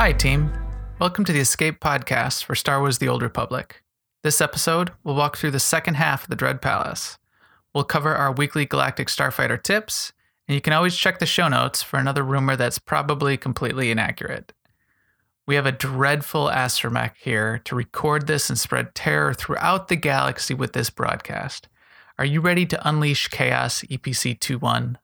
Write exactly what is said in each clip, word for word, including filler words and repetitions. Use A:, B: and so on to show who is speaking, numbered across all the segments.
A: Hi, team. Welcome to the Escape Podcast for Star Wars The Old Republic. This episode, we'll walk through the second half of the Dread Palace. We'll cover our weekly Galactic Starfighter tips, and you can always check the show notes for another rumor that's probably completely inaccurate. We have a dreadful astromech here to record this and spread terror throughout the galaxy with this broadcast. Are you ready to unleash chaos, E P C twenty-one?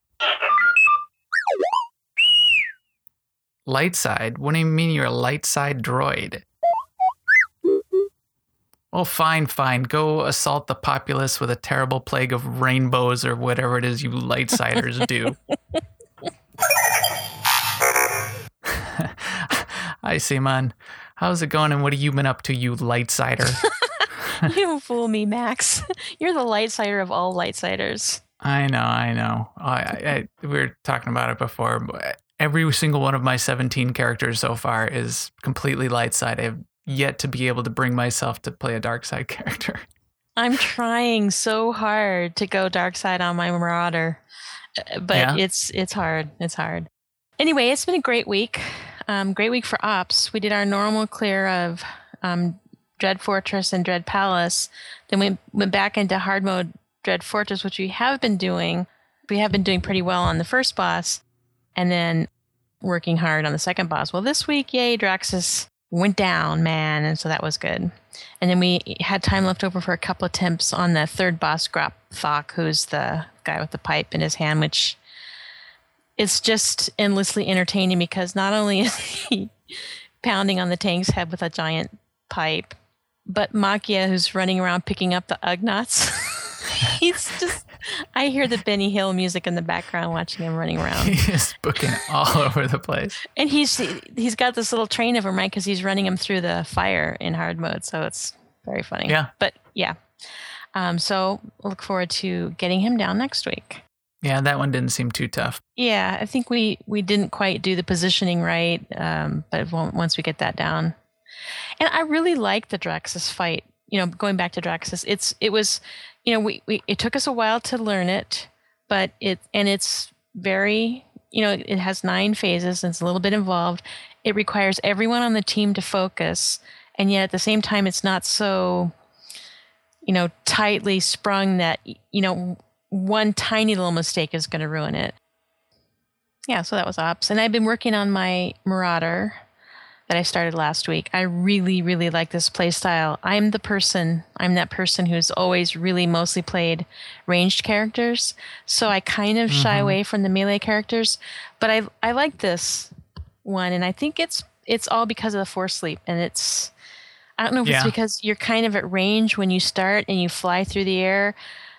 A: Light side? What do you mean you're a light side droid? Oh, fine, fine. Go assault the populace with a terrible plague of rainbows or whatever it is you lightsiders do. Hi, Simon. How's it going and what have you been up to, you lightsider?
B: You don't fool me, Max. You're the lightsider of all lightsiders.
A: I know, I know. I, I, we were talking about it before. Every single one of my seventeen characters so far is completely light side. I have yet to be able to bring myself to play a dark side character.
B: I'm trying so hard to go dark side on my Marauder, but yeah. it's it's hard. It's hard. Anyway, it's been a great week. Um, great week for ops. We did our normal clear of um, Dread Fortress and Dread Palace. Then we went back into hard mode Dread Fortress, which we have been doing. We have been doing pretty well on the first boss. And then working hard on the second boss. Well, this week, yay, Draxus went down, man. And so that was good. And then we had time left over for a couple of attempts on the third boss, Grop Thok, who's the guy with the pipe in his hand, which is just endlessly entertaining because not only is he pounding on the tank's head with a giant pipe, but Makia, who's running around picking up the Ugnaughts, he's just... I hear the Benny Hill music in the background watching him running around.
A: He's booking all over the place.
B: And he's he's got this little train of him, right? Because he's running him through the fire in hard mode. So it's very funny.
A: Yeah.
B: But yeah. Um, so look forward to getting him down next week.
A: Yeah, that one didn't seem too tough.
B: Yeah, I think we, we didn't quite do the positioning right. Um, but once we get that down. And I really like the Draxus fight. You know, going back to Draxus, it's it was... You know, we, we it took us a while to learn it, but it and it's very, you know, it has nine phases and it's a little bit involved. It requires everyone on the team to focus, and yet at the same time, it's not so, you know, tightly sprung that, you know, one tiny little mistake is going to ruin it. Yeah, so that was ops. And I've been working on my Marauder that I started last week. I really, really like this play style. I'm the person, I'm that person who's always really mostly played ranged characters. So I kind of mm-hmm. shy away from the melee characters, but I I like this one. And I think it's it's all because of the force sleep. And it's, I don't know if yeah. it's because you're kind of at range when you start and you fly through the air,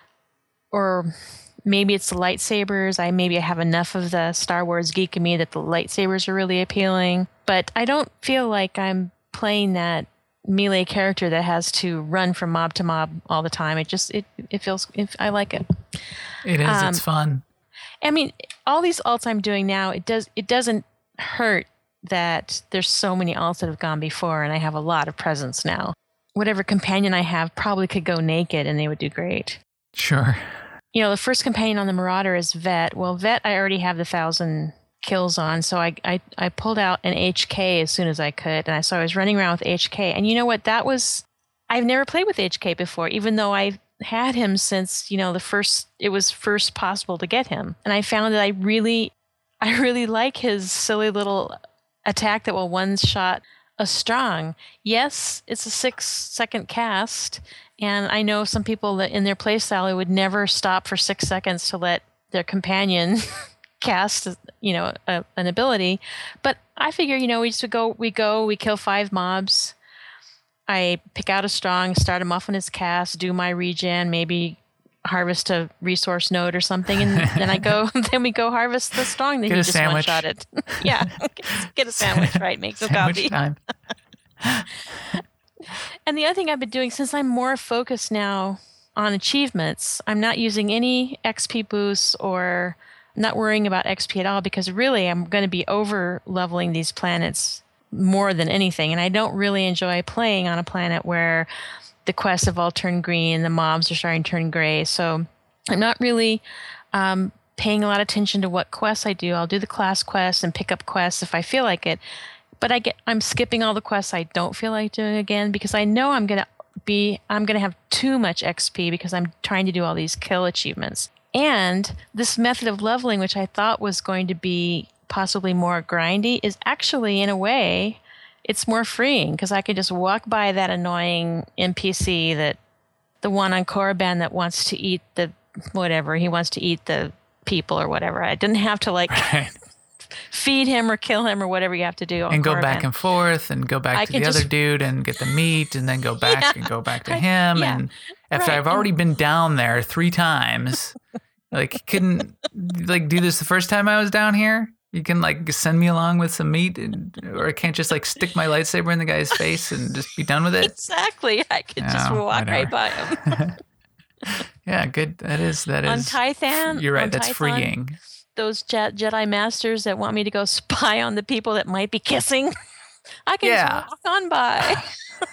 B: or maybe it's the lightsabers. I maybe I have enough of the Star Wars geek in me that the lightsabers are really appealing. But I don't feel like I'm playing that melee character that has to run from mob to mob all the time. It just it it feels it, I like it.
A: It is. Um, it's fun.
B: I mean, all these alts I'm doing now, it does it doesn't hurt that there's so many alts that have gone before, and I have a lot of presence now. Whatever companion I have probably could go naked, and they would do great.
A: Sure.
B: You know, the first companion on the Marauder is Vet. Well, Vet, I already have the thousand kills on, so I, I I pulled out an H K as soon as I could, and I so I was running around with H K. And you know what? That was I've never played with H K before, even though I've had him since you know the first it was first possible to get him. And I found that I really I really like his silly little attack that will one shot a strong. Yes, it's a six second cast. And I know some people that in their playstyle would never stop for six seconds to let their companion cast, you know, a, an ability. But I figure, you know, we just go, we go, we kill five mobs. I pick out a strong, start him off on his cast, do my regen, maybe harvest a resource node or something, and then I go, then we go harvest the strong that
A: get
B: he just
A: sandwich.
B: one-shotted. Yeah, get a sandwich, right? Make some coffee.
A: Time.
B: And the other thing I've been doing, since I'm more focused now on achievements, I'm not using any X P boosts or not worrying about X P at all, because really I'm going to be over leveling these planets more than anything. And I don't really enjoy playing on a planet where the quests have all turned green, the mobs are starting to turn gray. So I'm not really um, paying a lot of attention to what quests I do. I'll do the class quests and pick up quests if I feel like it. But I get I'm skipping all the quests I don't feel like doing again because I know I'm gonna be I'm gonna have too much X P because I'm trying to do all these kill achievements. And this method of leveling, which I thought was going to be possibly more grindy, is actually in a way it's more freeing because I can just walk by that annoying N P C, that the one on Korriban that wants to eat the whatever he wants to eat the people or whatever. I didn't have to like. Right. Feed him or kill him or whatever you have to do.
A: And go
B: Korriban.
A: back and forth and go back I to the just, other dude and get the meat and then go back yeah, and go back to him. Yeah, and after right. I've already been down there three times, like couldn't like do this the first time I was down here. You can like send me along with some meat, and, or I can't just like stick my lightsaber in the guy's face and just be done with it.
B: Exactly. I could no, just walk whatever. right by him.
A: Yeah, good. That is, that is.
B: On Tython.
A: You're right.
B: On
A: That's
B: Tython,
A: freeing.
B: Those Je- Jedi Masters that want me to go spy on the people that might be kissing, I can yeah. just walk on by.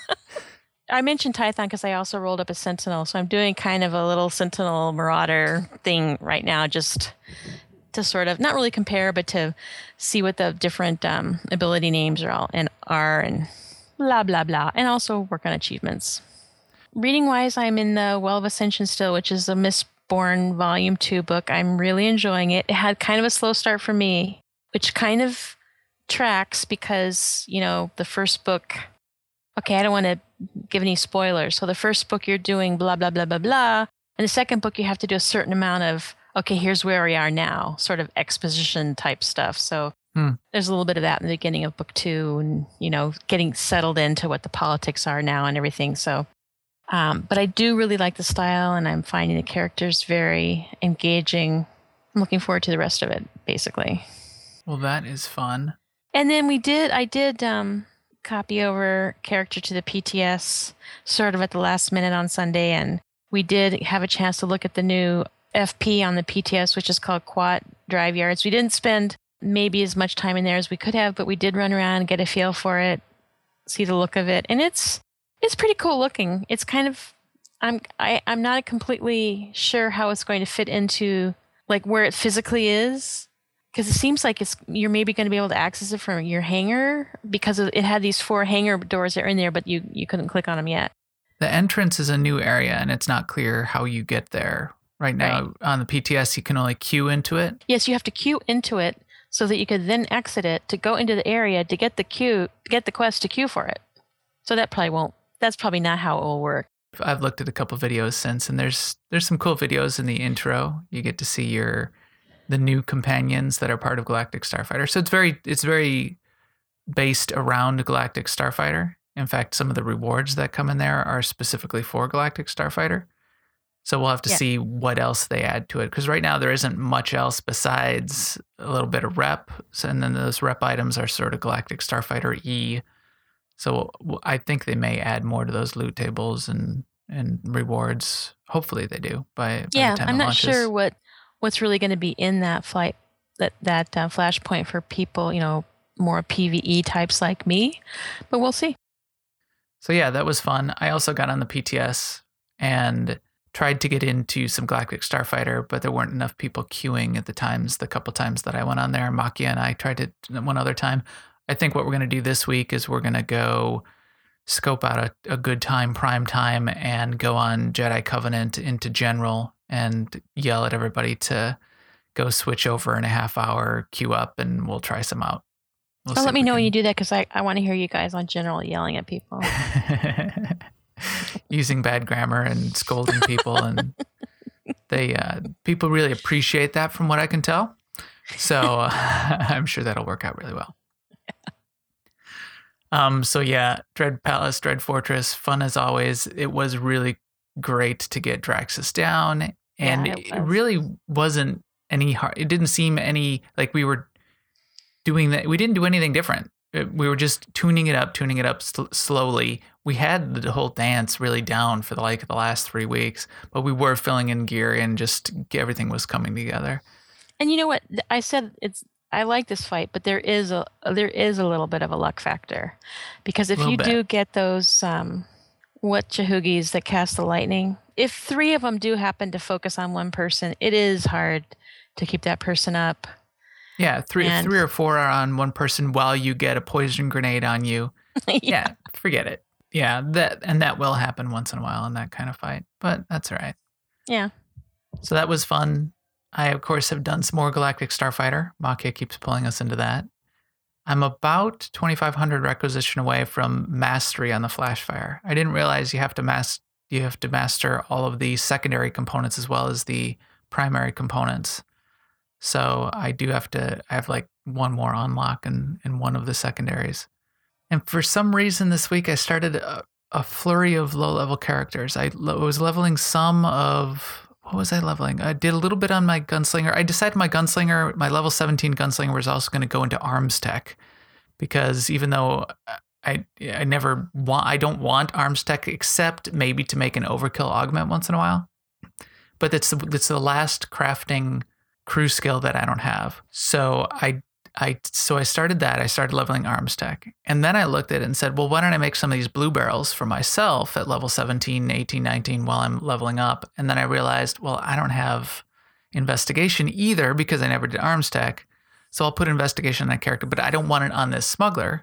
B: I mentioned Tython because I also rolled up a Sentinel, so I'm doing kind of a little Sentinel Marauder thing right now, just to sort of not really compare, but to see what the different um, ability names are all and are and blah blah blah, and also work on achievements. Reading wise, I'm in the Well of Ascension still, which is a Miss Born Volume two book. I'm really enjoying it. It had kind of a slow start for me, which kind of tracks because, you know, the first book, okay, I don't want to give any spoilers. So the first book you're doing blah, blah, blah, blah, blah. And the second book you have to do a certain amount of, okay, here's where we are now, sort of exposition type stuff. So hmm. there's a little bit of that in the beginning of book two and, you know, getting settled into what the politics are now and everything. So Um, but I do really like the style, and I'm finding the characters very engaging. I'm looking forward to the rest of it, basically.
A: Well, that is fun.
B: And then we did, I did um, copy over character to the P T S sort of at the last minute on Sunday, and we did have a chance to look at the new F P on the P T S, which is called Quat Drive Yards. We didn't spend maybe as much time in there as we could have, but we did run around and get a feel for it, see the look of it, and it's It's pretty cool looking. It's kind of, I'm I, I'm not completely sure how it's going to fit into like where it physically is, because it seems like it's you're maybe going to be able to access it from your hangar because it had these four hangar doors that are in there, but you, you couldn't click on them yet.
A: The entrance is a new area, and it's not clear how you get there. Right now right. on the P T S, you can only queue into it.
B: Yes, you have to queue into it so that you could then exit it to go into the area to get the queue, get the quest to queue for it. So that probably won't. That's probably not how it will work.
A: I've looked at a couple videos since, and there's there's some cool videos in the intro. You get to see your the new companions that are part of Galactic Starfighter. So it's very it's very based around Galactic Starfighter. In fact, some of the rewards that come in there are specifically for Galactic Starfighter. So we'll have to yeah. see what else they add to it, because right now there isn't much else besides a little bit of rep, and then those rep items are sort of Galactic Starfighter E. So I think they may add more to those loot tables and, and rewards. Hopefully they do. By, by
B: yeah,
A: the time
B: I'm
A: it
B: not
A: launches.
B: sure what what's really going to be in that flight that that uh, flashpoint for people, you know, more PvE types like me, but we'll see.
A: So yeah, that was fun. I also got on the P T S and tried to get into some Galactic Starfighter, but there weren't enough people queuing at the times. The couple times that I went on there, Makia and I tried it one other time. I think what we're going to do this week is we're going to go scope out a, a good time, prime time, and go on Jedi Covenant into General and yell at everybody to go switch over in a half hour, queue up, and we'll try some out. We'll
B: oh, let me know can... when you do that, because I, I want to hear you guys on General yelling at people.
A: Using bad grammar and scolding people. And they uh, people really appreciate that from what I can tell. So uh, I'm sure that'll work out really well. Um, so yeah, Dread Palace, Dread Fortress, fun as always. It was really great to get Draxus down, and yeah, it, it really wasn't any hard. It didn't seem any like we were doing that. We didn't do anything different. We were just tuning it up, tuning it up sl- slowly. We had the whole dance really down for the, like the last three weeks, but we were filling in gear and just everything was coming together.
B: And you know what? I said it's. I like this fight, but there is a there is a little bit of a luck factor, because if you bit. do get those um, what Chahugis that cast the lightning, if three of them do happen to focus on one person, it is hard to keep that person up.
A: Yeah, three,
B: And-
A: three or four are on one person while you get a poison grenade on you.
B: yeah.
A: Yeah, forget it. Yeah, that and that will happen once in a while in that kind of fight, but that's all right.
B: Yeah.
A: So that was fun. I, of course, have done some more Galactic Starfighter. Makia keeps pulling us into that. I'm about twenty-five hundred requisition away from mastery on the Flashfire. I didn't realize you have to mas- you have to master all of the secondary components as well as the primary components. So I do have to, I have like one more unlock in, in one of the secondaries. And for some reason this week I started a, a flurry of low-level characters. I lo- was leveling some of... What was I leveling? I did a little bit on my gunslinger. I decided my gunslinger, my level seventeen gunslinger was also going to go into arms tech because even though I I never want, I don't want arms tech except maybe to make an overkill augment once in a while. But it's the, it's the last crafting crew skill that I don't have. So I I so I started that. I started leveling arms tech. And then I looked at it and said, well, why don't I make some of these blue barrels for myself at level seventeen, eighteen, nineteen while I'm leveling up? And then I realized, well, I don't have investigation either because I never did arms tech. So I'll put investigation on that character, but I don't want it on this smuggler.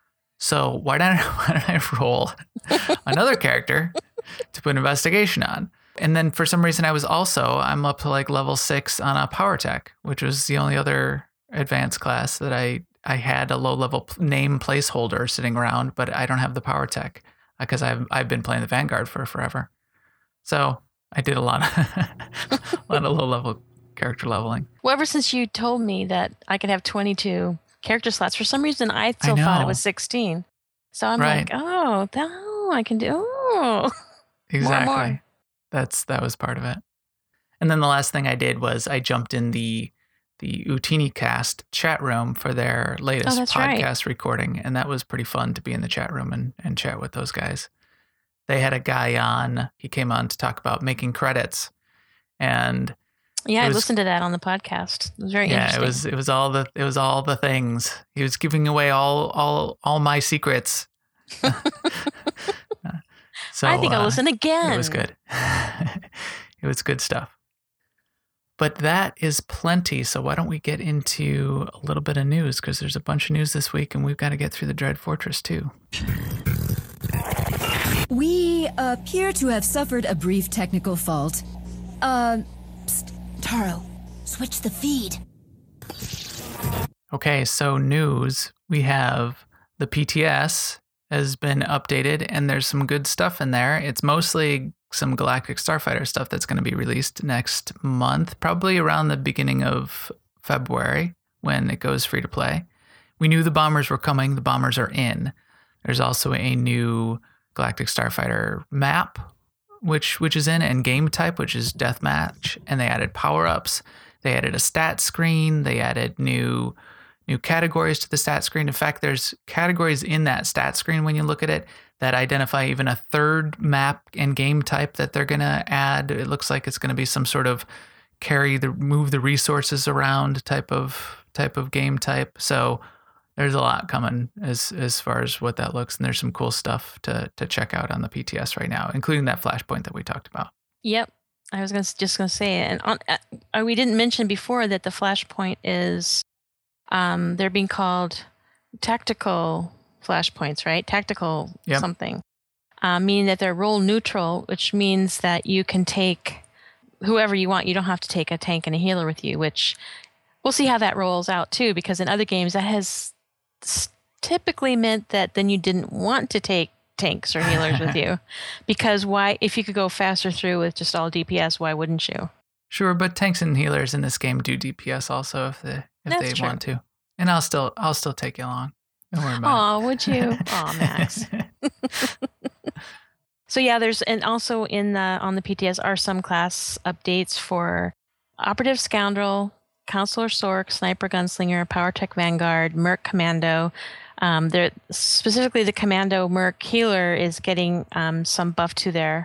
A: So why don't I, why don't I roll another character to put investigation on? And then for some reason I was also, I'm up to like level six on a power tech, which was the only other advanced class that I, I had a low level name placeholder sitting around, but I don't have the power tech because I've, I've been playing the Vanguard for forever. So I did a lot of, a lot of low level character leveling.
B: Well, ever since you told me that I could have twenty-two character slots, for some reason I still
A: I
B: thought it
A: know.
B: was sixteen. So I'm
A: Right.
B: like, oh, that, oh, I can do, oh.
A: Exactly.
B: More, more.
A: That's, that was part of it. And then the last thing I did was I jumped in the, the Utini cast chat room for their latest
B: Oh, that's
A: podcast
B: right.
A: recording. And that was pretty fun to be in the chat room and, and chat with those guys. They had a guy on, he came on to talk about making credits. And
B: Yeah,
A: It
B: I
A: was-
B: listened to that on the podcast. It was very
A: yeah, it
B: interesting.
A: was, it was all the, it was all the things. He was giving away all, all, all my secrets. So
B: I think I'll
A: uh,
B: listen again.
A: It was good. It was good stuff. But that is plenty. So why don't we get into a little bit of news? Because there's a bunch of news this week and we've got to get through the Dread Fortress too.
C: We appear to have suffered a brief technical fault. Uh, psst, Taro, switch the feed.
A: Okay, so news. We have the P T S has been updated and there's some good stuff in there. It's mostly some Galactic Starfighter stuff that's going to be released next month, probably around the beginning of February when it goes free to play. We knew the bombers were coming. The bombers are in. There's also a new Galactic Starfighter map, which which is in, and game type, which is deathmatch. And they added power-ups. They added a stat screen. They added new new categories to the stat screen. In fact, there's categories in that stat screen when you look at it that identify even a third map and game type that they're going to add. It looks like it's going to be some sort of carry the move the resources around type of type of game type. So there's a lot coming as as far as what that looks, and there's some cool stuff to to check out on the P T S right now, including that flashpoint that we talked about.
B: Yep. I was gonna, just going to say it. And on, uh, we didn't mention before that the flashpoint is, um, they're being called tactical flashpoints, right? Tactical
A: Yep.
B: something. Uh, meaning that they're role neutral, which means that you can take whoever you want. You don't have to take a tank and a healer with you, which we'll see how that rolls out too, because in other games that has s- typically meant that then you didn't want to take tanks or healers with you, because why, if you could go faster through with just all D P S, why wouldn't you?
A: Sure, but tanks and healers in this game do D P S also if they if
B: That's
A: they
B: true.
A: want to. And I'll still I'll still take you along. Don't worry about
B: Oh, would you? Oh, Max.
A: it.
B: So yeah, there's, and also in the on the P T S are some class updates for Operative Scoundrel, Counselor Sork, Sniper Gunslinger, Power Tech Vanguard, Merc Commando. Um, they're specifically the Commando Merc Healer is getting um, some buff to their.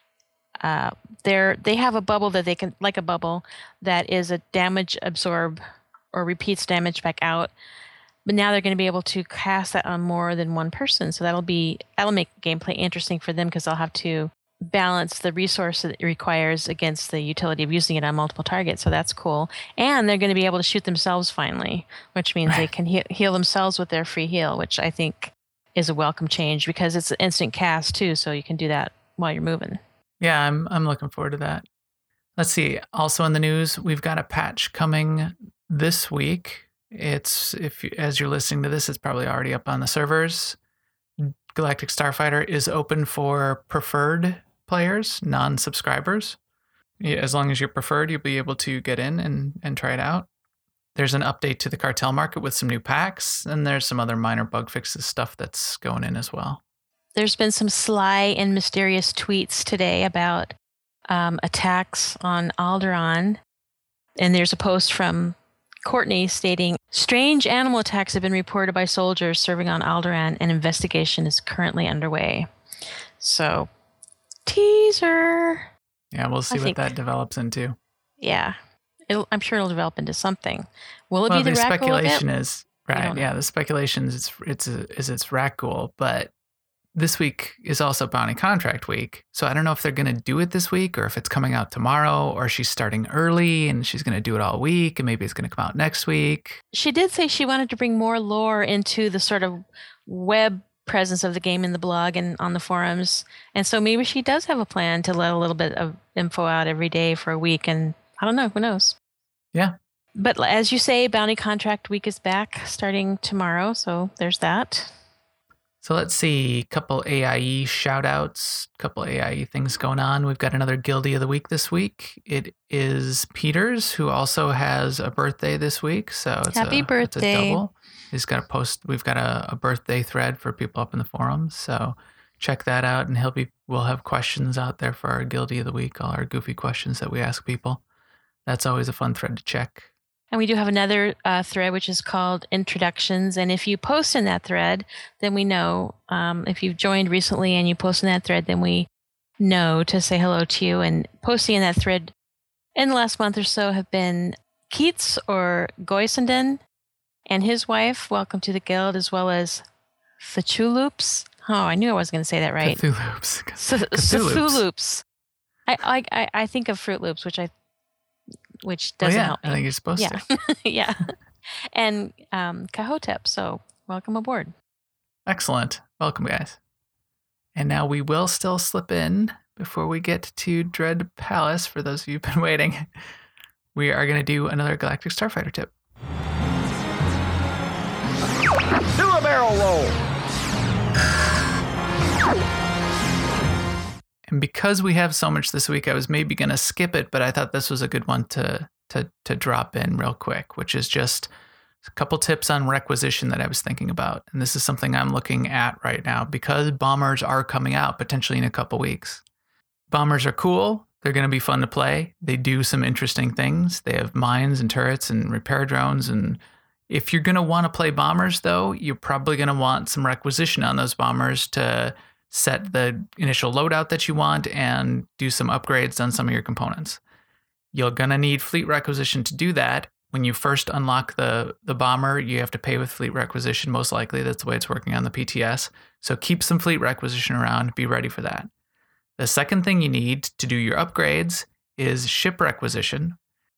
B: Uh, they're they have a bubble that they can, like a bubble that is a damage absorb or repeats damage back out. But now they're going to be able to cast that on more than one person. So that'll be that'll make gameplay interesting for them because they'll have to balance the resource that it requires against the utility of using it on multiple targets. So that's cool. And they're going to be able to shoot themselves finally, which means they can he- heal themselves with their free heal, which I think is a welcome change because it's an instant cast too. So you can do that while you're moving.
A: Yeah, I'm I'm looking forward to that. Let's see. Also in the news, we've got a patch coming this week. It's if you, as you're listening to this, it's probably already up on the servers. Galactic Starfighter is open for preferred players, non-subscribers. As long as you're preferred, you'll be able to get in and, and try it out. There's an update to the cartel market with some new packs, and there's some other minor bug fixes stuff that's going in as well.
B: There's been some sly and mysterious tweets today about um, attacks on Alderaan, and there's a post from Courtney stating, strange animal attacks have been reported by soldiers serving on Alderaan, and investigation is currently underway. So, teaser.
A: Yeah, we'll see
B: I
A: what
B: think,
A: that develops into.
B: Yeah, it'll, I'm sure it'll develop into something. Will it
A: well,
B: be the,
A: the
B: Rakghoul
A: speculation
B: event?
A: is right. Yeah, the speculation is it's it's a, is it's Rakghoul, but this week is also Bounty Contract Week, so I don't know if they're going to do it this week or if it's coming out tomorrow, or she's starting early and she's going to do it all week, and maybe it's going to come out next week.
B: She did say she wanted to bring more lore into the sort of web presence of the game in the blog and on the forums, and so maybe she does have a plan to let a little bit of info out every day for a week, and I don't know, who knows?
A: Yeah.
B: But as you say, Bounty Contract Week is back starting tomorrow, so there's that.
A: So let's see, a couple A I E shout outs, a couple A I E things going on. We've got another Guildie of the Week this week. It is Peters, who also has a birthday this week. So it's
B: Happy
A: a,
B: birthday.
A: It's a double. He's got a post. We've got a, a birthday thread for people up in the forums. So check that out, and he'll be. We'll have questions out there for our Guildie of the Week, all our goofy questions that we ask people. That's always a fun thread to check.
B: And we do have another uh, thread, which is called Introductions. And if you post in that thread, then we know. Um, if you've joined recently and you post in that thread, then we know to say hello to you. And posting in that thread in the last month or so have been Keats or Goisenden and his wife, welcome to the guild, as well as Cthulhoops. Oh, I knew I wasn't going to say that right.
A: Cthulhoops.
B: Cthulhoops. I, I I think of Fruit Loops, which I which doesn't
A: oh, yeah.
B: help me.
A: I think you're supposed
B: yeah.
A: to.
B: yeah. And um, Kahotep. So welcome aboard.
A: Excellent. Welcome, guys. And now we will still slip in before we get to Dread Palace. For those of you who've been waiting, we are going to do another Galactic Starfighter tip.
D: Do a barrel roll.
A: And because we have so much this week, I was maybe going to skip it, but I thought this was a good one to to to drop in real quick, which is just a couple tips on requisition that I was thinking about. And this is something I'm looking at right now because bombers are coming out potentially in a couple weeks. Bombers are cool. They're going to be fun to play. They do some interesting things. They have mines and turrets and repair drones. And if you're going to want to play bombers, though, you're probably going to want some requisition on those bombers to set the initial loadout that you want and do some upgrades on some of your components. You're going to need fleet requisition to do that. When you first unlock the, the bomber, you have to pay with fleet requisition, most likely. That's the way it's working on the P T S. So keep some fleet requisition around. Be ready for that. The second thing you need to do your upgrades is ship requisition.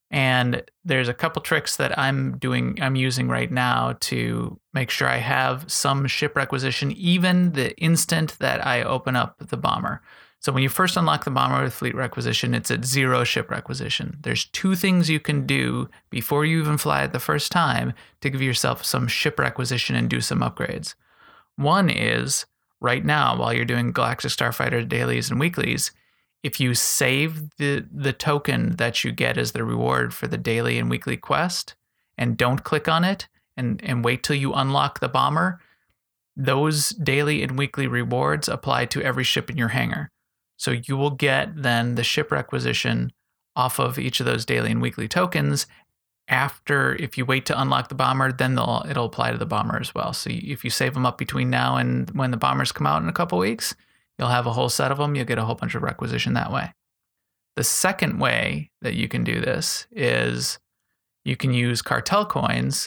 A: And there's a couple tricks that I'm doing, I'm using right now to make sure I have some ship requisition, even the instant that I open up the bomber. So when you first unlock the bomber with fleet requisition, it's at zero ship requisition. There's two things you can do before you even fly it the first time to give yourself some ship requisition and do some upgrades. One is right now, while you're doing Galactic Starfighter dailies and weeklies, if you save the, the token that you get as the reward for the daily and weekly quest and don't click on it and, and wait till you unlock the bomber, those daily and weekly rewards apply to every ship in your hangar. So you will get then the ship requisition off of each of those daily and weekly tokens. After, if you wait to unlock the bomber, then they'll, it'll apply to the bomber as well. So if you save them up between now and when the bombers come out in a couple weeks, you'll have a whole set of them. You'll get a whole bunch of requisition that way. The second way that you can do this is you can use cartel coins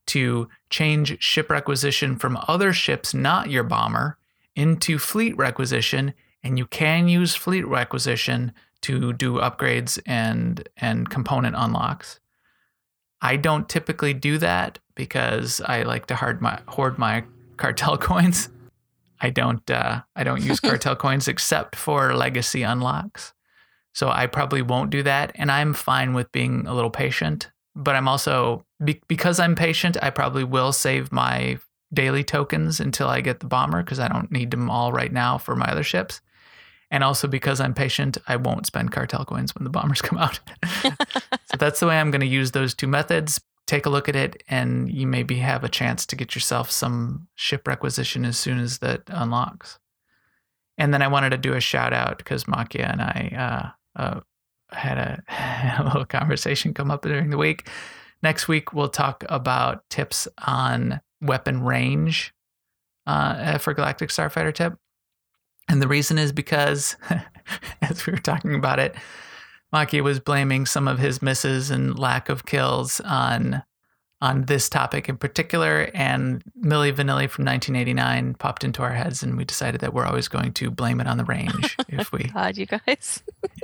A: to change ship requisition from other ships, not your bomber, into fleet requisition And you can use fleet requisition to do upgrades and and component unlocks. I don't typically do that because I like to hoard my hoard my cartel coins. I don't uh, I don't use cartel coins except for legacy unlocks. So I probably won't do that, and I'm fine with being a little patient. But I'm also be- because I'm patient, I probably will save my daily tokens until I get the bomber because I don't need them all right now for my other ships. And also because I'm patient, I won't spend cartel coins when the bombers come out. So that's the way I'm going to use those two methods. Take a look at it, and you maybe have a chance to get yourself some ship requisition as soon as that unlocks. And then I wanted to do a shout out because Makia and I uh, uh, had, a, had a little conversation come up during the week. Next week, we'll talk about tips on weapon range uh, for Galactic Starfighter tip. And the reason is because, as we were talking about it, Maki was blaming some of his misses and lack of kills on on this topic in particular. And Milli Vanilli from nineteen eighty-nine popped into our heads, and we decided that we're always going to blame it on the range if we
B: God, you guys.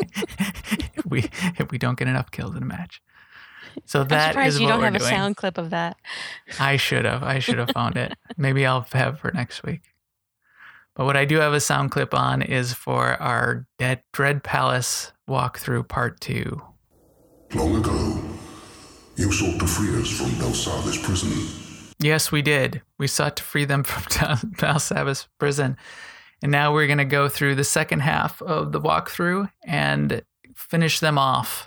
A: if we if we don't get enough kills in a match. So
B: I'm
A: that
B: surprised
A: is
B: you
A: what
B: don't
A: we're
B: have
A: doing.
B: a sound clip of that.
A: I should have. I should have found it. Maybe I'll have for next week. But what I do have a sound clip on is for our Dead Dread Palace walkthrough part two.
E: Long ago, you sought to free us from Belsava's prison.
A: Yes, we did. We sought to free them from Belsava's prison. And now we're going to go through the second half of the walkthrough and finish them off.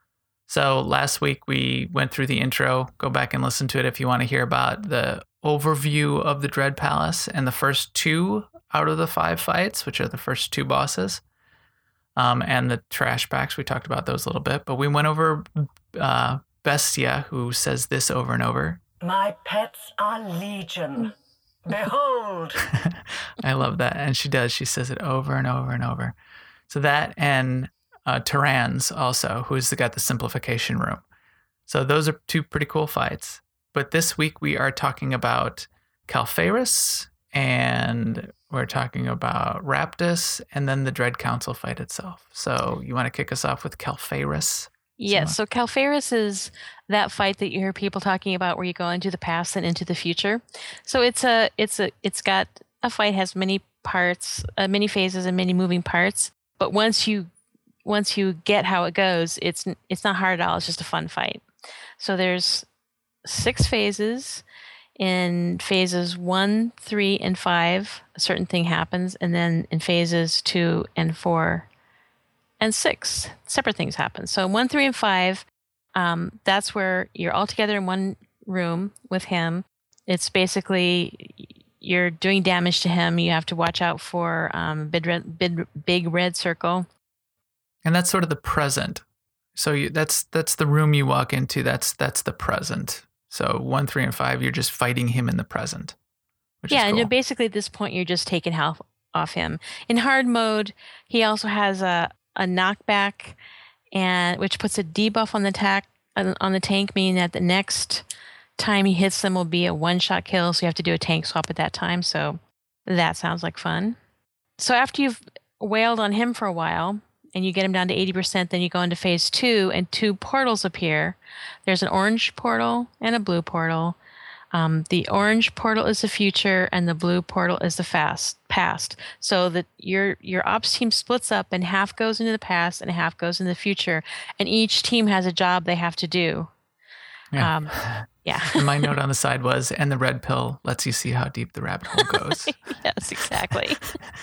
A: So last week we went through the intro. Go back and listen to it if you want to hear about the overview of the Dread Palace and the first two out of the five fights, which are the first two bosses, um, and the trash packs. We talked about those a little bit, but we went over uh, Bestia, who says this over and over.
F: My pets are legion. Behold.
A: I love that. And she does. She says it over and over and over. So that and uh, Terrans also, who's got the simplification room. So those are two pretty cool fights. But this week we are talking about Calfaris, and we're talking about Raptus, and then the Dread Council fight itself. So you want to kick us off with Calfaris?
B: Yes. So Calfaris is that fight that you hear people talking about, where you go into the past and into the future. So it's a, it's a, it's got a fight has many parts, uh, many phases, and many moving parts. But once you, once you get how it goes, it's it's not hard at all. It's just a fun fight. So there's six phases. In phases one, three, and five, a certain thing happens. And then in phases two and four and six, separate things happen. So one, three, and five, um, that's where you're all together in one room with him. It's basically you're doing damage to him. You have to watch out for um, big, red, big, big red circle.
A: And that's sort of the present. So you, that's that's the room you walk into. That's that's the present. So one, three, and five, you're just fighting him in the present. Which
B: yeah,
A: is cool.
B: and basically at this point, you're just taking health off him. In hard mode, he also has a, a knockback, and which puts a debuff on the tack on the tank, meaning that the next time he hits them will be a one-shot kill. So you have to do a tank swap at that time. So that sounds like fun. So after you've wailed on him for a while, and you get him down to eighty percent, then you go into phase two, and two portals appear. There's an orange portal and a blue portal. Um, the orange portal is the future, and the blue portal is the fast past. So that your your ops team splits up, and half goes into the past and half goes into the future. And each team has a job they have to do.
A: Yeah.
B: Um, yeah.
A: And my note on the side was, and the red pill lets you see how deep the rabbit hole goes.
B: Yes, exactly.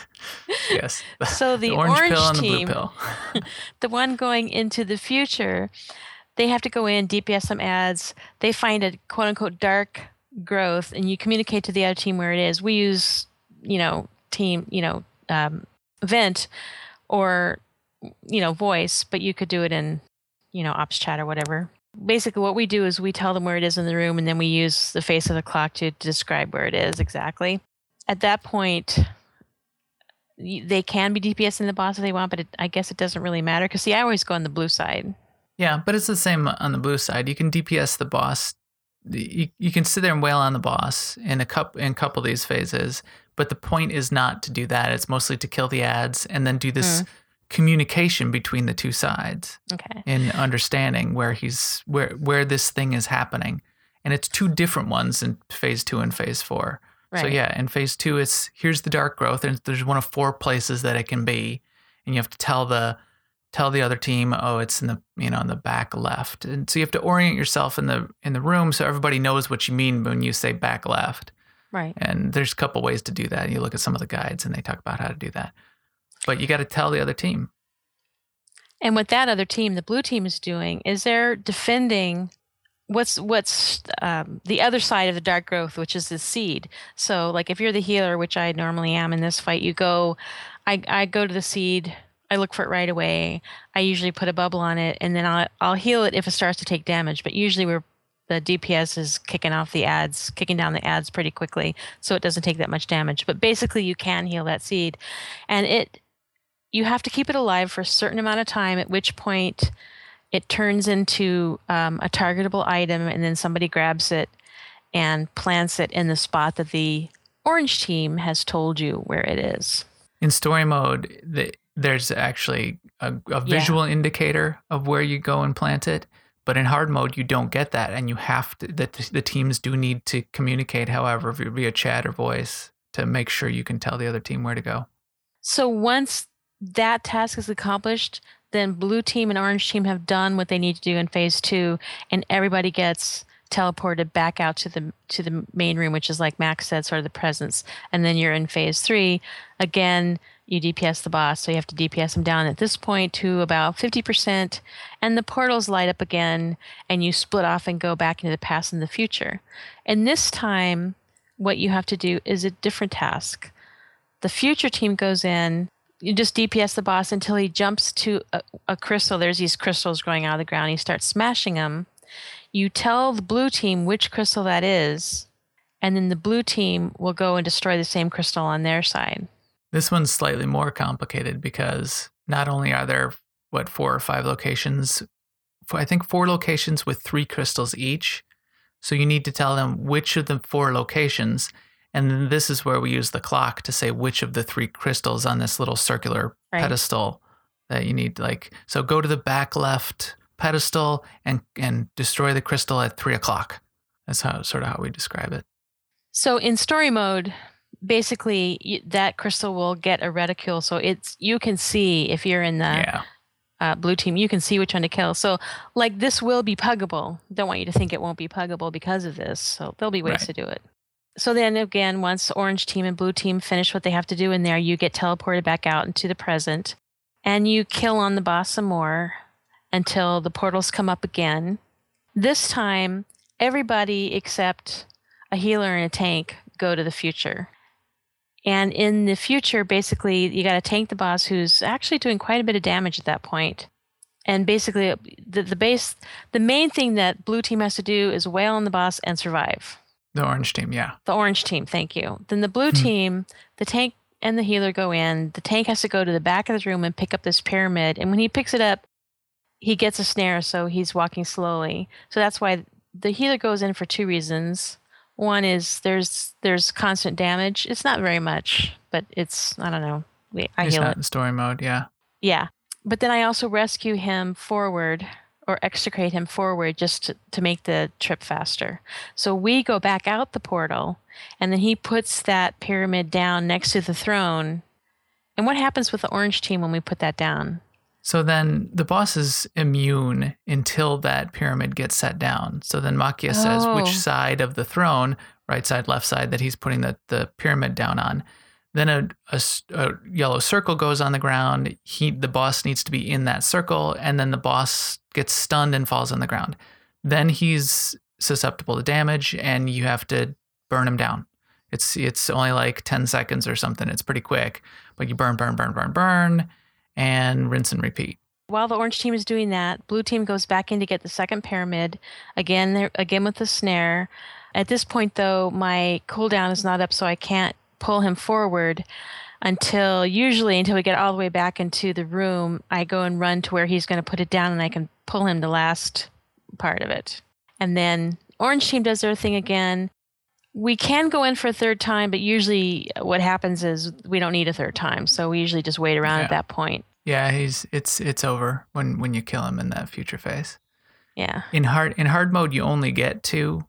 A: Yes.
B: So the,
A: the orange,
B: orange
A: pill and
B: team,
A: the blue pill.
B: the one going into the future, they have to go in, D P S some ads. They find a quote unquote dark growth, and you communicate to the other team where it is. We use, you know, team, you know, um, vent or, you know, voice, but you could do it in, you know, ops chat or whatever. Basically what we do is we tell them where it is in the room, and then we use the face of the clock to, to describe where it is exactly. At that point, they can be D P S in the boss if they want, but it, I guess it doesn't really matter, because see, I always go on the blue side.
A: Yeah, but it's the same on the blue side. You can D P S the boss you, you can sit there and wail on the boss in a couple in a couple of these phases, but the point is not to do that. It's mostly to kill the ads and then do this mm. communication between the two sides.
B: Okay.
A: In understanding where he's where where this thing is happening. And it's two different ones in phase two and phase four. Right. So yeah, in phase two, it's here's the dark growth, and there's one of four places that it can be, and you have to tell the tell the other team, oh, it's in the you know in the back left, and so you have to orient yourself in the in the room so everybody knows what you mean when you say back left.
B: Right.
A: And there's a couple ways to do that. You look at some of the guides, and they talk about how to do that, but you got to tell the other team.
B: And what that other team, the blue team, is doing is they're defending. What's what's um, the other side of the dark growth, which is the seed. So, like if you're the healer, which I normally am in this fight, you go, I, I go to the seed, I look for it right away. I usually put a bubble on it, and then I'll I'll heal it if it starts to take damage. But usually, we're the D P S is kicking off the ads, kicking down the ads pretty quickly, so it doesn't take that much damage. But basically, you can heal that seed, and it you have to keep it alive for a certain amount of time. At which point it turns into um, a targetable item, and then somebody grabs it and plants it in the spot that the orange team has told you where it is.
A: In story mode, the, there's actually a, a visual yeah. indicator of where you go and plant it. But in hard mode, you don't get that, and you have to. The, the teams do need to communicate, however, via chat or voice, to make sure you can tell the other team where to go.
B: So once that task is accomplished, then blue team and orange team have done what they need to do in phase two, and everybody gets teleported back out to the to the main room, which is, like Max said, sort of the presence. And then you're in phase three. Again, you D P S the boss, so you have to D P S him down at this point to about fifty percent, and the portals light up again, and you split off and go back into the past and the future. And this time, what you have to do is a different task. The future team goes in. You just D P S the boss until he jumps to a, a crystal. There's these crystals growing out of the ground. He starts smashing them. You tell the blue team which crystal that is, and then the blue team will go and destroy the same crystal on their side.
A: This one's slightly more complicated because not only are there, what, four or five locations, I think four locations with three crystals each. So you need to tell them which of the four locations. And then this is where we use the clock to say which of the three crystals on this little circular right. pedestal that you need. Like, so go to the back left pedestal and, and destroy the crystal at three o'clock. That's how sort of how we describe it.
B: So in story mode, basically that crystal will get a reticule. So it's, you can see if you're in the
A: yeah.
B: uh, blue team, you can see which one to kill. So like this will be puggable. Don't want you to think it won't be puggable because of this. So there'll be ways
A: right.
B: to do it. So then again, once orange team and blue team finish what they have to do in there, you get teleported back out into the present, and you kill on the boss some more until the portals come up again. This time, everybody except a healer and a tank go to the future. And in the future, basically, you got to tank the boss who's actually doing quite a bit of damage at that point. And basically, the, the base, the main thing that blue team has to do is wail on the boss and survive.
A: The orange team, yeah.
B: The orange team, thank you. Then the blue team, the tank and the healer go in. The tank has to go to the back of the room and pick up this pyramid. And when he picks it up, he gets a snare, so he's walking slowly. So that's why the healer goes in for two reasons. One is there's there's constant damage. It's not very much, but it's, I don't know. We, I
A: it's
B: heal
A: not
B: it.
A: in story mode, yeah.
B: Yeah. But then I also rescue him forward, or extricate him forward, just to, to make the trip faster. So we go back out the portal, and then he puts that pyramid down next to the throne. And what happens with the orange team when we put that down?
A: So then the boss is immune until that pyramid gets set down. So then Makia oh. says which side of the throne, right side, left side, that he's putting the, the pyramid down on. Then a, a, a yellow circle goes on the ground. He, the boss needs to be in that circle, and then the boss gets stunned and falls on the ground. Then he's susceptible to damage, and you have to burn him down. It's it's only like ten seconds or something. It's pretty quick, but you burn, burn, burn, burn, burn, and rinse and repeat.
B: While the orange team is doing that, blue team goes back in to get the second pyramid, again, again with the snare. At this point, though, my cooldown is not up, so I can't pull him forward until usually until we get all the way back into the room. I go and run to where he's going to put it down, and I can pull him the last part of it. And then orange team does their thing again. We can go in for a third time, but usually what happens is we don't need a third time. So we usually just wait around
A: Yeah.
B: at that point.
A: Yeah, he's it's it's over when, when you kill him in that future phase.
B: Yeah.
A: In hard in hard mode, you only get two.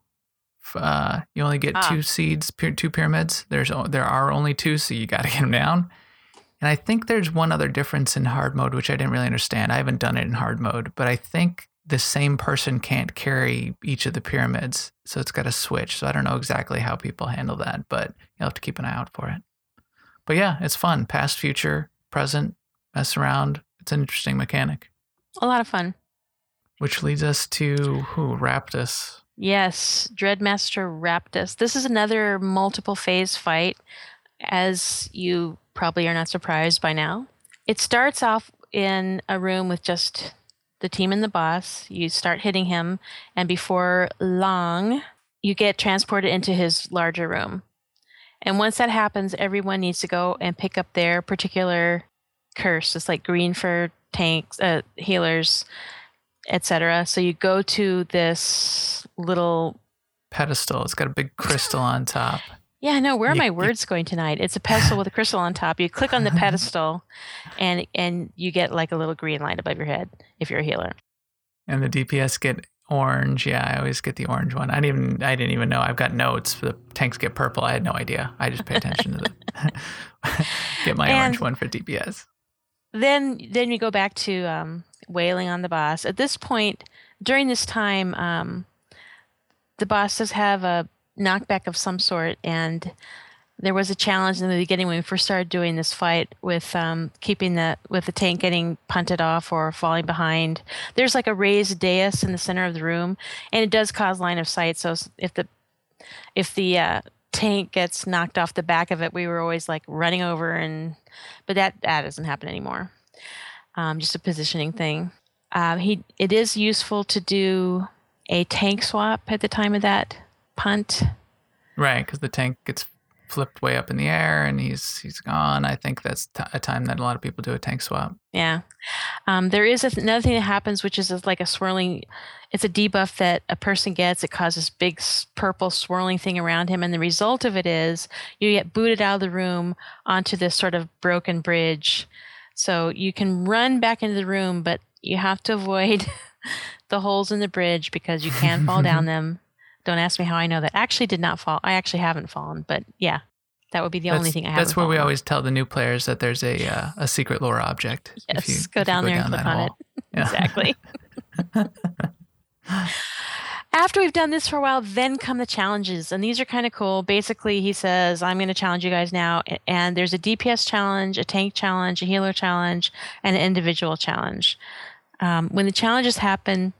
A: Uh, you only get
B: Ah.
A: two seeds, py- two pyramids. There's o- there are only two, so you got to get them down. And I think there's one other difference in hard mode, which I didn't really understand. I haven't done it in hard mode, but I think the same person can't carry each of the pyramids, so it's got to switch. So I don't know exactly how people handle that, but you'll have to keep an eye out for it. But yeah, it's fun. Past, future, present, mess around. It's an interesting mechanic.
B: A lot of fun.
A: Which leads us to who? Raptus.
B: Yes, Dreadmaster Raptus. This is another multiple phase fight, as you probably are not surprised by now. It starts off in a room with just the team and the boss. You start hitting him, and before long, you get transported into his larger room. And once that happens, everyone needs to go and pick up their particular curse. It's like green for tanks, uh, healers, et cetera. So you go to this little
A: Pedestal. It's got a big crystal on top.
B: Yeah, no, where are
A: You-
B: my
A: you-
B: words going tonight? It's a pedestal with a crystal on top. You click on the pedestal and and you get like a little green light above your head if you're a healer.
A: And the D P S get orange. Yeah, I always get the orange one. I didn't even I didn't even know. I've got notes. The tanks get purple. I had no idea. I just pay attention to the get my
B: And-
A: orange one for D P S.
B: Then then you go back to um, wailing on the boss. At this point, during this time, um, the boss does have a knockback of some sort, and there was a challenge in the beginning when we first started doing this fight with um, keeping the with the tank getting punted off or falling behind. There's like a raised dais in the center of the room, and it does cause line of sight. So if the if the uh, tank gets knocked off the back of it, we were always like running over, and but that that doesn't happen anymore. Um, just a positioning thing. Uh, he it is useful to do a tank swap at the time of that punt.
A: Right, because the tank gets flipped way up in the air and he's he's gone. I think that's t- a time that a lot of people do a tank swap.
B: Yeah. Um, there is a th- another thing that happens, which is like a swirling. It's a debuff that a person gets. It causes big s- purple swirling thing around him. And the result of it is you get booted out of the room onto this sort of broken bridge. So you can run back into the room, but you have to avoid the holes in the bridge because you can fall down them. Don't ask me how I know that. I actually did not fall. I actually haven't fallen, but yeah, that would be the
A: That's,
B: only thing I haven't
A: that's where we
B: fallen on.
A: always tell the new players that there's a uh, a secret lore object. if
B: Yes,
A: you,
B: go
A: if you
B: down there and click
A: that
B: on
A: hole. Yeah.
B: Exactly. After we've done this for a while, then come the challenges. And these are kind of cool. Basically, he says, I'm going to challenge you guys now. And there's a D P S challenge, a tank challenge, a healer challenge, and an individual challenge. Um, when the challenges happen,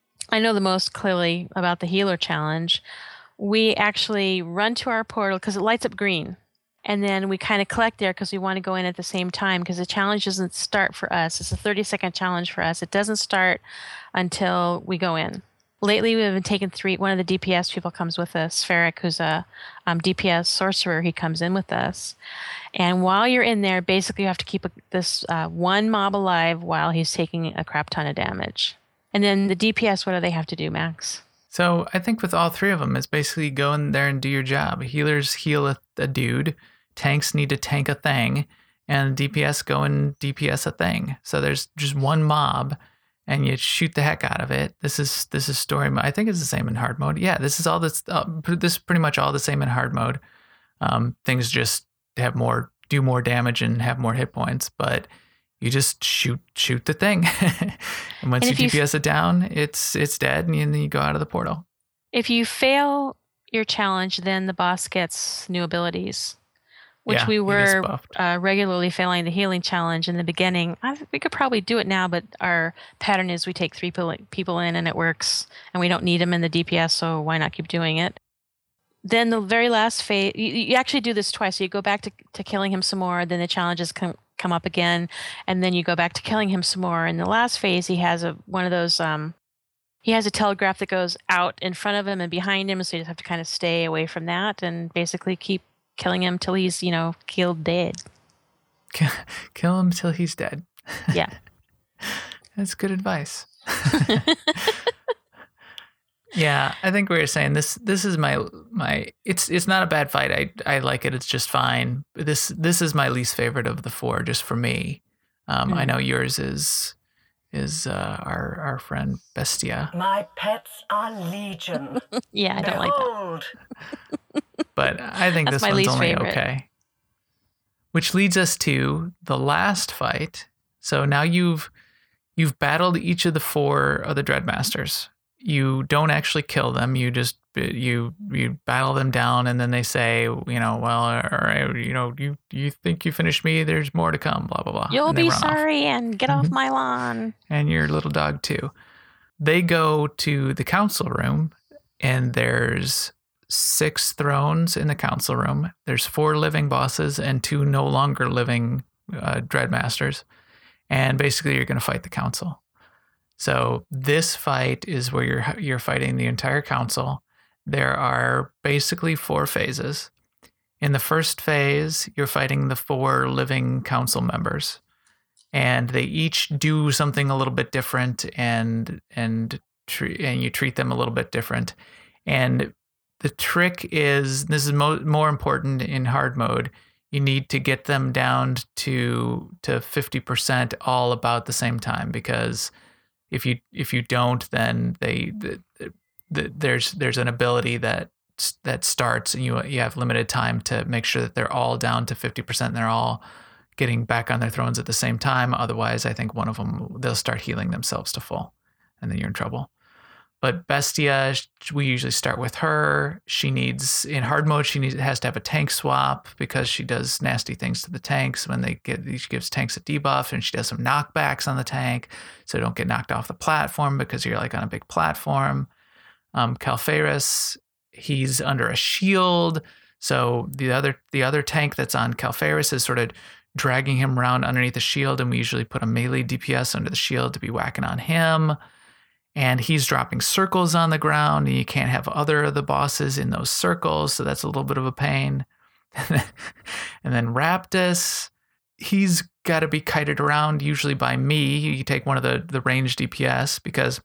B: I know the most clearly about the healer challenge. We actually run to our portal because it lights up green. And then we kind of collect there because we want to go in at the same time because the challenge doesn't start for us. It's a thirty second challenge for us. It doesn't start until we go in. Lately, we've been taking three. One of the D P S people comes with us, Ferric, who's a um, D P S sorcerer. He comes in with us. And while you're in there, basically you have to keep a, this uh, one mob alive while he's taking a crap ton of damage. And then the D P S, what do they have to do, Max?
A: So I think with all three of them, it's basically go in there and do your job. Healers heal a, a dude. Tanks need to tank a thing. And D P S go and D P S a thing. So there's just one mob and you shoot the heck out of it. This is this is story mode. I think it's the same in hard mode. Yeah, this is all this. Uh, this is pretty much all the same in hard mode. Um, things just have more, do more damage and have more hit points, but you just shoot shoot the thing. And once
B: And
A: you
B: if
A: D
B: you
A: P S it down, it's it's dead, and then you go out of the portal.
B: If you fail your challenge, then the boss gets new abilities, which
A: Yeah,
B: we
A: he gets
B: were
A: buffed.
B: uh, regularly failing the healing challenge in the beginning. I, we could probably do it now, but our pattern is we take three people, people in and it works, and we don't need them in the D P S, so why not keep doing it? Then the very last phase, you, you actually do this twice. So you go back to, to killing him some more, then the challenges come, come up again, and then you go back to killing him some more. In the last phase, he has a one of those... Um, He has a telegraph that goes out in front of him and behind him, so you just have to kind of stay away from that and basically keep killing him till he's, you know, killed dead.
A: Kill, kill him till he's dead.
B: Yeah.
A: That's good advice. Yeah, I think we were saying this. This is my my. It's it's not a bad fight. I I like it. It's just fine. This this is my least favorite of the four, just for me. Um, mm. I know yours is is uh, our our friend Bestia.
F: My pets are legion.
B: Yeah, I don't
F: Behold.
B: like that.
A: But I think
B: That's
A: this
B: my
A: one's
B: least
A: only
B: favorite.
A: okay. Which leads us to the last fight. So now you've you've battled each of the four of the Dreadmasters. You don't actually kill them. You just you you battle them down, and then they say, you know, well, all right, you know, you you think you finished me? There's more to come. Blah blah blah.
B: You'll
A: and they
B: be
A: run
B: sorry
A: off.
B: and get
A: Mm-hmm.
B: off my lawn.
A: And your little dog too. They go to the council room, and there's six thrones in the council room. There's four living bosses and two no longer living uh, Dreadmasters. And basically, you're going to fight the council. So this fight is where you're you're fighting the entire council. There are basically four phases. In the first phase, you're fighting the four living council members, and they each do something a little bit different, and and tre- and you treat them a little bit different. And the trick is, this is mo- more important in hard mode. You need to get them down to to fifty percent all about the same time, because if you if you don't, then they the, the, there's there's an ability that that starts, and you you have limited time to make sure that they're all down to fifty percent and they're all getting back on their thrones at the same time. Otherwise, I think one of them, they'll start healing themselves to full, and then you're in trouble. But Bestia, we usually start with her. She needs, in hard mode, she needs has to have a tank swap because she does nasty things to the tanks. When they get, she gives tanks a debuff, and she does some knockbacks on the tank, so don't get knocked off the platform because you're like on a big platform. Um, Calfaris, he's under a shield, so the other the other tank that's on Calfaris is sort of dragging him around underneath the shield, and we usually put a melee D P S under the shield to be whacking on him. And he's dropping circles on the ground, and you can't have other of the bosses in those circles, so that's a little bit of a pain. And then Raptus, he's got to be kited around, usually by me. You take one of the, the ranged D P S, because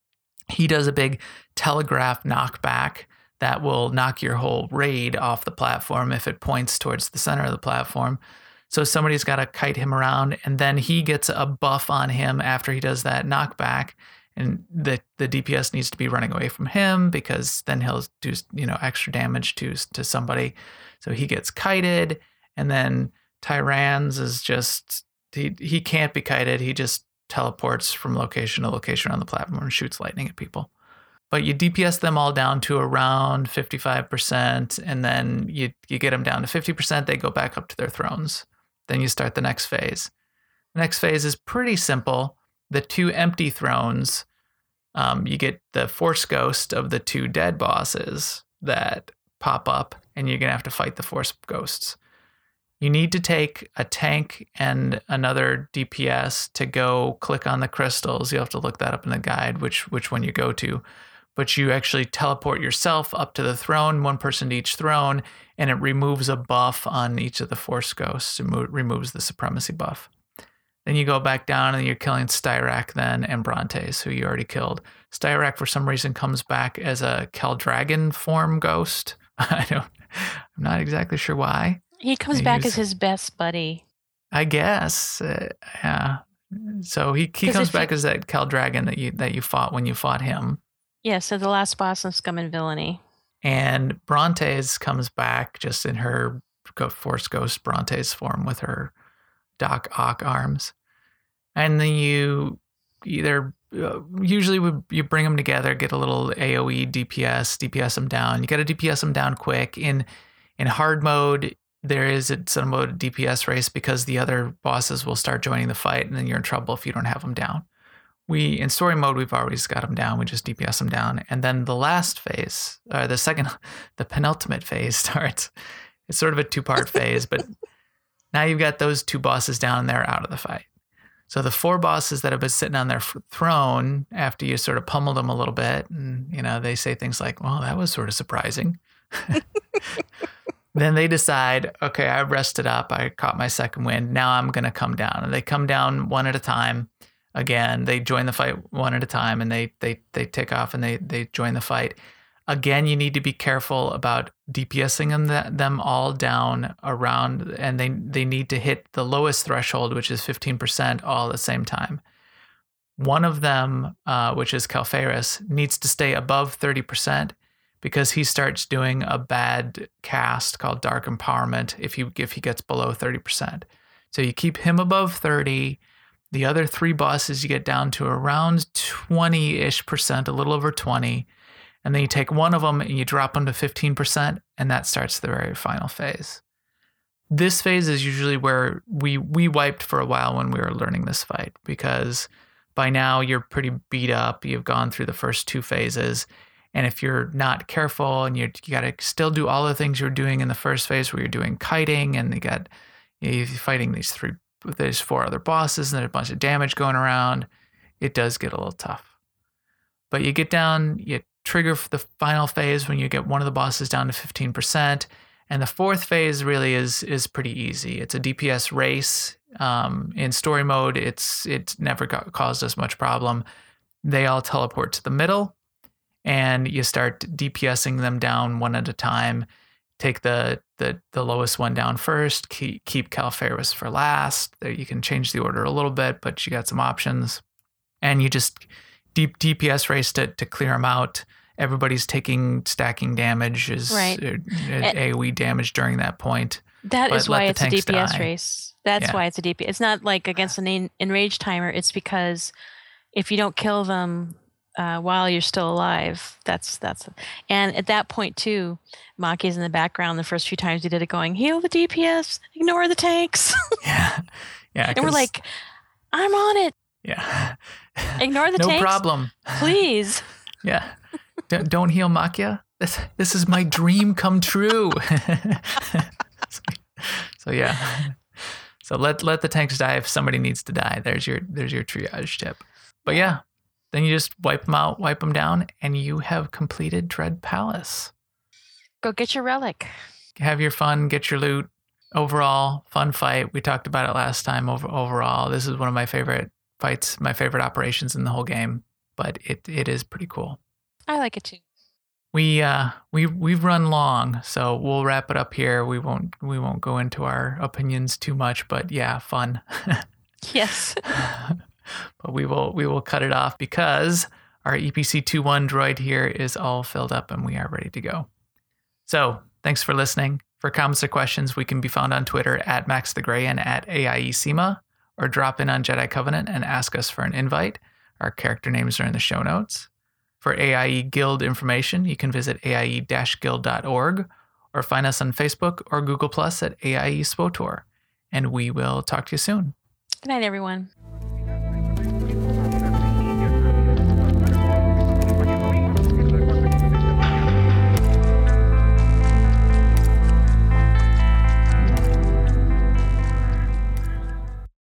A: he does a big telegraph knockback that will knock your whole raid off the platform if it points towards the center of the platform. So somebody's got to kite him around, and then he gets a buff on him after he does that knockback. And the, the D P S needs to be running away from him, because then he'll do, you know, extra damage to to somebody. So he gets kited, and then Tyrans is just, he, he can't be kited. He just teleports from location to location on the platform and shoots lightning at people. But you D P S them all down to around fifty-five percent, and then you, you get them down to fifty percent. They go back up to their thrones. Then you start the next phase. The next phase is pretty simple. The two empty thrones, um, you get the Force Ghost of the two dead bosses that pop up, and you're going to have to fight the Force Ghosts. You need to take a tank and another D P S to go click on the crystals. You'll have to look that up in the guide, which which one you go to. But you actually teleport yourself up to the throne, one person to each throne, and it removes a buff on each of the Force Ghosts. It mo- removes the Supremacy buff. Then you go back down, and you're killing Styrak then and Brontes, who you already killed. Styrak, for some reason, comes back as a Caldragon form ghost. I don't, I'm not exactly sure why.
B: He comes
A: They
B: back
A: use-
B: as his best buddy.
A: I guess, uh, yeah. So he, he
B: 'Cause
A: comes
B: if
A: back
B: you-
A: as that Caldragon that you that you fought when you fought him.
B: Yeah, so the last boss of Scum and Villainy.
A: And Brontes comes back just in her go- Force Ghost Brontes form with her Doc Ock arms. And then you either, uh, usually we, you bring them together, get a little A O E D P S, D P S them down. You got to D P S them down quick. In in hard mode, there is a some mode D P S race, because the other bosses will start joining the fight, and then you're in trouble if you don't have them down. We, in story mode, we've always got them down. We just D P S them down. And then the last phase, or the second, the penultimate phase starts. It's sort of a two-part phase, but now you've got those two bosses down, and they're out of the fight. So the four bosses that have been sitting on their f- throne after you sort of pummeled them a little bit, and, you know, they say things like, well, that was sort of surprising. Then they decide, okay, I rested up. I caught my second wind. Now I'm going to come down. And they come down one at a time. Again, they join the fight one at a time, and they they they tick off and they they join the fight. Again, you need to be careful about DPSing them that, them all down around, and they they need to hit the lowest threshold, which is fifteen percent, all at the same time. One of them, uh, which is Calfaris, needs to stay above thirty percent because he starts doing a bad cast called Dark Empowerment if he if he gets below thirty percent. So you keep him above thirty. The other three bosses you get down to around twenty-ish percent, a little over twenty. And then you take one of them and you drop them to fifteen percent, and that starts the very final phase. This phase is usually where we we wiped for a while when we were learning this fight, because by now you're pretty beat up. You've gone through the first two phases. And if you're not careful and you're, you got to still do all the things you're doing in the first phase where you're doing kiting and you got you know, you're fighting these three, there's four other bosses and there's a bunch of damage going around, it does get a little tough. But you get down, you trigger for the final phase when you get one of the bosses down to fifteen percent. And the fourth phase really is is pretty easy. It's a D P S race. Um, in story mode, it's it's never got, caused us much problem. They all teleport to the middle, and you start DPSing them down one at a time. Take the the, the lowest one down first. Keep, keep Calfaris for last. You can change the order a little bit, but you got some options. And you just deep D P S race to, to clear them out. Everybody's taking stacking damage, is
B: right.
A: uh, AoE damage during that point.
B: That is why it's a D P S
A: die.
B: race. That's
A: Yeah.
B: why it's a D P S. It's not like against an enrage timer. It's because if you don't kill them uh, while you're still alive, that's that's. And at that point too, Maki's in the background. The first few times he did it, going heal the D P S, ignore the tanks.
A: Yeah, yeah.
B: And we're like, I'm on it.
A: Yeah.
B: Ignore the
A: no
B: tanks.
A: No problem.
B: Please.
A: Yeah. D- don't heal Makia. This this is my dream come true. so, so yeah. So let let the tanks die if somebody needs to die. There's your there's your triage tip. But yeah, then you just wipe them out, wipe them down, and you have completed Dread Palace.
B: Go get your relic.
A: Have your fun, get your loot. Overall, fun fight. We talked about it last time. Over overall, this is one of my favorite fights, my favorite operations in the whole game. But it it is pretty cool.
B: I like it too.
A: We uh we we've run long, so we'll wrap it up here. We won't we won't go into our opinions too much, but yeah, fun.
B: Yes.
A: But we will we will cut it off because our E P C twenty-one droid here is all filled up and we are ready to go. So thanks for listening. For comments or questions, we can be found on Twitter at Max the Gray and at A I E SEMA, or drop in on Jedi Covenant and ask us for an invite. Our character names are in the show notes. For A I E Guild information, you can visit A I E guild dot org or find us on Facebook or Google Plus at A I E SWOTOR. And we will talk to you soon.
B: Good night, everyone.